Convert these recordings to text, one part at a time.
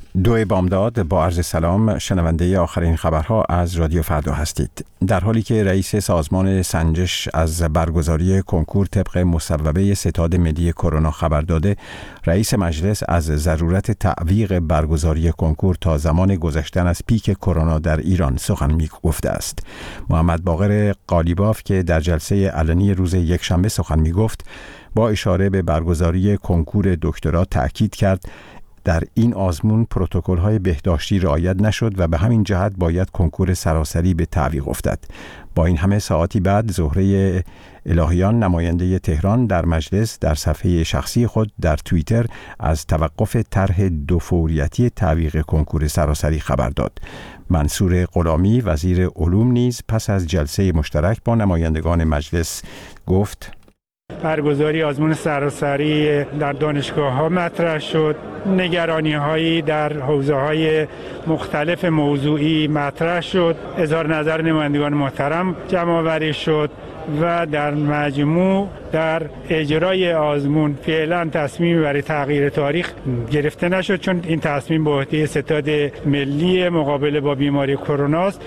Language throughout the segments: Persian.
دو بامداد با عرض سلام، شنونده آخرین خبرها از رادیو فردا هستید. در حالی که رئیس سازمان سنجش از برگزاری کنکور طبق مصوبه ستاد ملی کرونا خبر داده، رئیس مجلس از ضرورت تعویق برگزاری کنکور تا زمان گذشتن از پیک کرونا در ایران سخن گفته است. محمد باقر قالیباف که در جلسه علنی روز یکشنبه سخن میگفت، با اشاره به برگزاری کنکور دکترا تأکید کرد در این آزمون پروتکل‌های بهداشتی رعایت نشد و به همین جهت باید کنکور سراسری به تعویق افتد. با این همه ساعتی بعد زهره الهیان، نماینده تهران در مجلس، در صفحه شخصی خود در توییتر از توقف طرح دو فوریتی تعویق کنکور سراسری خبر داد. منصور غلامی وزیر علوم نیز پس از جلسه مشترک با نمایندگان مجلس گفت: برگزاری آزمون سراسری در دانشگاه‌ها مطرح شد. نگرانی‌هایی در حوزه‌های مختلف موضوعی مطرح شد. اظهار نظر نمایندگان محترم جمع‌آوری شد و در مجموع در اجرای آزمون فعلا تصمیمی برای تغییر تاریخ گرفته نشد، چون این تصمیم به عهده ستاد ملی مقابله با بیماری کرونا است.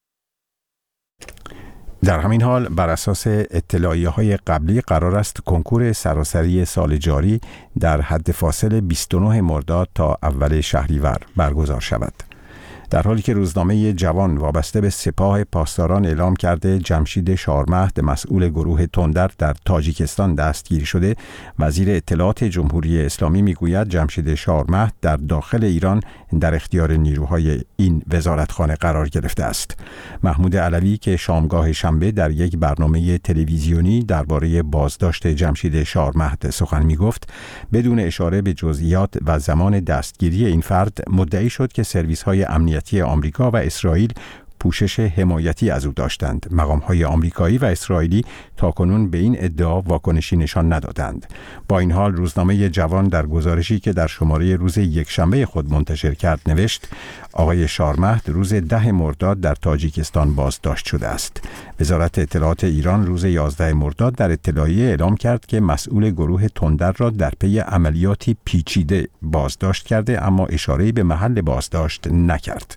در همین حال بر اساس اطلاعیه‌های قبلی قرار است کنکور سراسری سال جاری در حد فاصل 29 مرداد تا اول شهریور برگزار شود. در حالی که روزنامه جوان وابسته به سپاه پاسداران اعلام کرده جمشید شارمهد مسئول گروه تندر در تاجیکستان دستگیر شده، وزیر اطلاعات جمهوری اسلامی میگوید جمشید شارمهد در داخل ایران در اختیار نیروهای این وزارتخانه قرار گرفته است. محمود علوی که شامگاه شنبه در یک برنامه تلویزیونی درباره بازداشت جمشید شارمهد سخن میگفت، بدون اشاره به جزئیات و زمان دستگیری این فرد مدعی شد که سرویس‌های امنیتی آمریکا و اسرائیل پوشش حمایتی از او داشتند. مقام‌های آمریکایی و اسرائیلی تاکنون به این ادعا واکنشی نشان ندادند. با این حال روزنامه جوان در گزارشی که در شماره روز یکشنبه خود منتشر کرد نوشت: آقای شارمهد روز 10 مرداد در تاجیکستان بازداشت شده است. وزارت اطلاعات ایران روز 11 مرداد در اطلاعیه اعلام کرد که مسئول گروه تندر را در پی عملیاتی پیچیده بازداشت کرده، اما اشاره‌ای به محل بازداشت نکرد.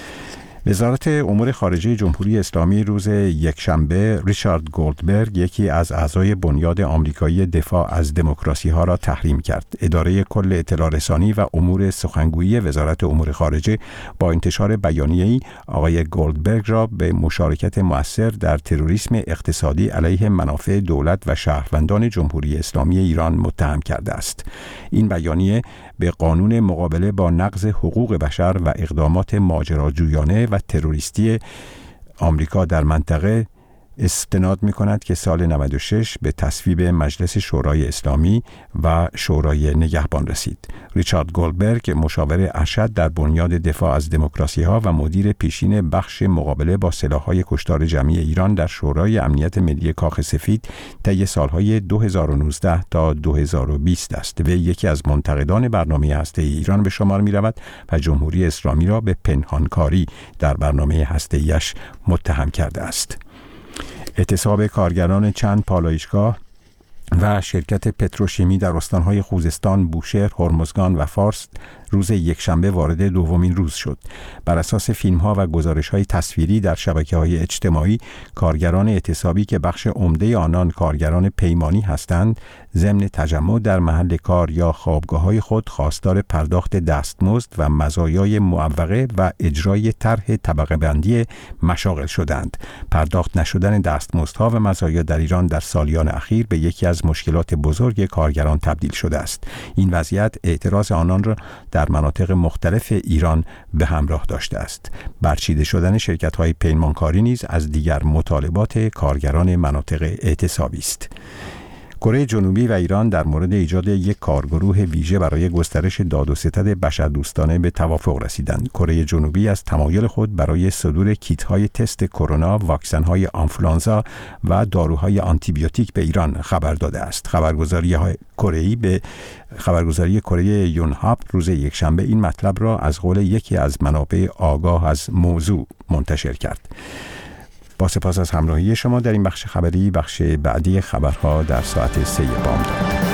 وزارت امور خارجه جمهوری اسلامی روز یکشنبه ریچارد گولدبرگ، یکی از اعضای بنیاد آمریکایی دفاع از دموکراسی ها را تحریم کرد. اداره کل اطلاع رسانی و امور سخنگویی وزارت امور خارجه با انتشار بیانیه‌ای آقای گولدبرگ را به مشارکت مؤثر در تروریسم اقتصادی علیه منافع دولت و شهروندان جمهوری اسلامی ایران متهم کرده است. این بیانیه به قانون مقابله با نقض حقوق بشر و اقدامات ماجراجویانه و تروریستی آمریکا در منطقه استناد می‌کند که سال 96 به تصویب مجلس شورای اسلامی و شورای نگهبان رسید. ریچارد گولدبرگ، مشاور ارشد در بنیاد دفاع از دموکراسی‌ها و مدیر پیشین بخش مقابله با سلاح‌های کشتار جمعی ایران در شورای امنیت ملی کاخ سفید طی سال‌های 2019 تا 2020 است. وی یکی از منتقدان برنامه هسته‌ای ایران به شمار می‌رود و جمهوری اسلامی را به پنهانکاری در برنامه هسته‌ایش متهم کرده است. اعتصاب کارگران چند پالایشگاه و شرکت پتروشیمی در استانهای خوزستان، بوشهر، هرمزگان و فارس روز یکشنبه وارد دومین روز شد. بر اساس فیلم‌ها و گزارش‌های تصویری در شبکه‌های اجتماعی، کارگران اعتصابی که بخش عمده آنان کارگران پیمانی هستند، ضمن تجمع در محل کار یا خوابگاه‌های خود خواستار پرداخت دستمزد و مزایای معوقه و اجرای طرح طبقه بندی مشاغل شدند. پرداخت نشدن دستمزدها و مزایا در ایران در سالیان اخیر به یکی از مشکلات بزرگ کارگران تبدیل شده است. این وضعیت اعتراض آنان را در مناطق مختلف ایران به همراه داشته است. برچیده شدن شرکت‌های پیمانکاری نیز از دیگر مطالبات کارگران مناطق اعتصابی است. کره جنوبی و ایران در مورد ایجاد یک کارگروه ویژه برای گسترش داد و ستد بشردوستانه به توافق رسیدند. کره جنوبی از تمایل خود برای صدور کیت‌های تست کرونا، واکسن‌های آنفولانزا و داروهای آنتیبیوتیک به ایران خبر داده است. خبرگزاری کره یونهاپ روز یکشنبه این مطلب را از قول یکی از منابع آگاه از موضوع منتشر کرد. با سپاس از همراهی شما در این بخش خبری، بخش بعدی خبرها در ساعت 3 بامداد.